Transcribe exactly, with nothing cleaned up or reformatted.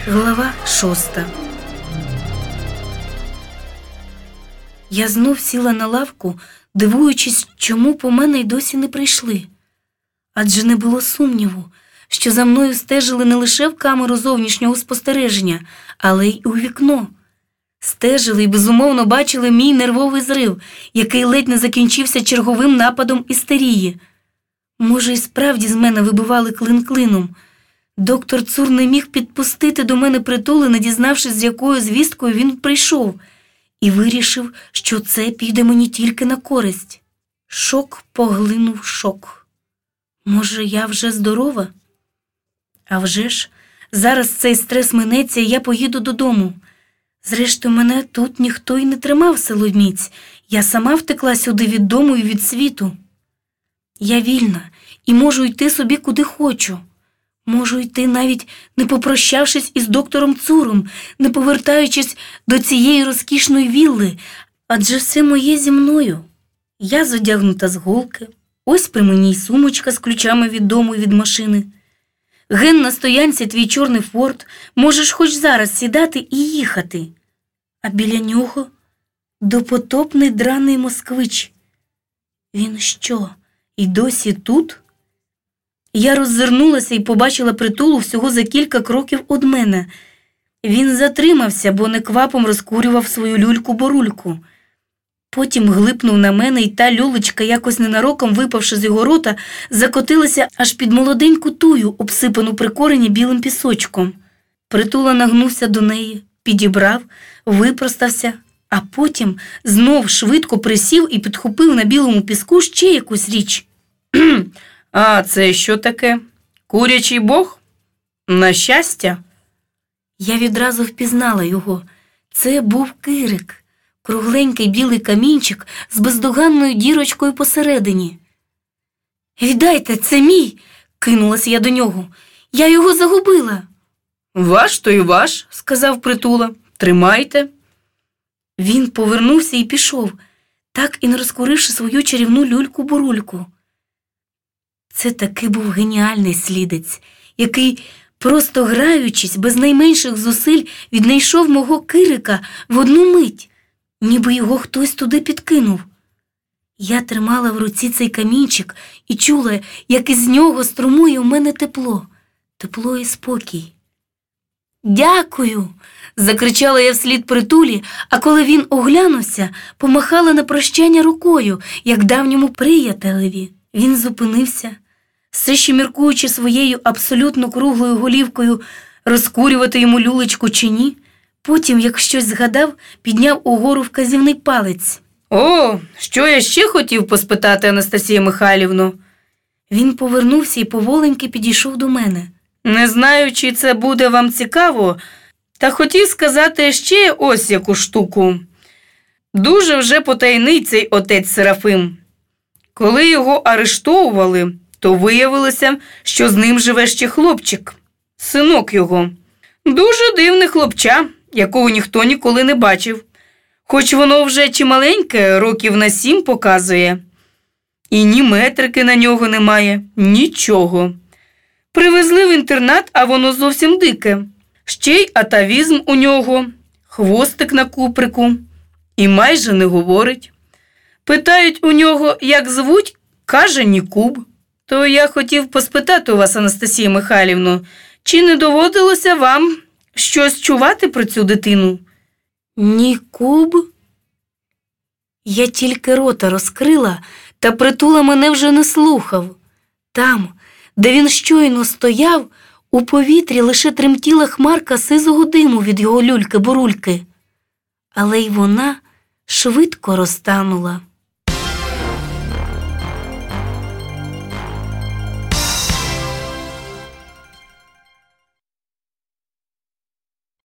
Глава шоста. Я знов сіла на лавку, дивуючись, чому по мене й досі не прийшли. Адже не було сумніву, що за мною стежили не лише в камеру зовнішнього спостереження, але й у вікно. Стежили і, безумовно, бачили мій нервовий зрив, який ледь не закінчився черговим нападом істерії. Може, і справді з мене вибивали клин клином. Доктор Цур не міг підпустити до мене притули, не дізнавшись, з якою звісткою він прийшов, і вирішив, що це піде мені тільки на користь. Шок поглинув шок. Може, я вже здорова? А вже ж, зараз цей стрес минеться, і я поїду додому. Зрештою, мене тут ніхто й не тримав силоміць. Я сама втекла сюди від дому і від світу. Я вільна і можу йти собі куди хочу. Можу йти, навіть не попрощавшись із доктором Цуром, не повертаючись до цієї розкішної вілли, адже все моє зі мною. Я зодягнута з голки, ось при мені й сумочка з ключами від дому і від машини. Ген на стоянці твій чорний форт, можеш хоч зараз сідати і їхати. А біля нього допотопний драний москвич. Він що, і досі тут? Я роззирнулася і побачила притулу всього за кілька кроків од мене. Він затримався, бо неквапом розкурював свою люльку-борульку. Потім глипнув на мене, і та люлечка, якось ненароком випавши з його рота, закотилася аж під молоденьку тую, обсипану при корені білим пісочком. Притула нагнувся до неї, підібрав, випростався, а потім знов швидко присів і підхопив на білому піску ще якусь річ. А це що таке? Курячий бог? На щастя? Я відразу впізнала його. Це був кирик. Кругленький білий камінчик з бездоганною дірочкою посередині. «Віддайте, це мій!» – кинулася я до нього. «Я його загубила!» «Ваш то й ваш!» – сказав притула. «Тримайте!» Він повернувся і пішов, так і не розкуривши свою чарівну люльку-бурульку. Це таки був геніальний слідець, який, просто граючись, без найменших зусиль, віднайшов мого кирика в одну мить, ніби його хтось туди підкинув. Я тримала в руці цей камінчик і чула, як із нього струмує у мене тепло, тепло і спокій. «Дякую!» – закричала я вслід притулі, а коли він оглянувся, помахала на прощання рукою, як давньому приятелеві. Він зупинився, все ще міркуючи своєю абсолютно круглою голівкою, розкурювати йому люлечку чи ні. Потім, як щось згадав, підняв угору вказівний палець. «О, що я ще хотів поспитати, Анастасія Михайлівно?» Він повернувся і поволеньки підійшов до мене. «Не знаю, чи це буде вам цікаво, та хотів сказати ще ось яку штуку. Дуже вже потайний цей отець Серафим. Коли його арештовували, то виявилося, що з ним живе ще хлопчик, синок його. Дуже дивне хлопча, якого ніхто ніколи не бачив. Хоч воно вже чималеньке, років на сім показує. І ні метрики на нього немає, нічого. Привезли в інтернат, а воно зовсім дике. Ще й атавізм у нього, хвостик на куприку. І майже не говорить. Питають у нього, як звуть, каже Нікуб. То я хотів поспитати у вас, Анастасія Михайлівно, чи не доводилося вам щось чувати про цю дитину?» «Нікуб?» Я тільки рота розкрила, та притула мене вже не слухав. Там, де він щойно стояв, у повітрі лише тремтіла хмарка сизого диму від його люльки-бурульки. Але й вона швидко розтанула.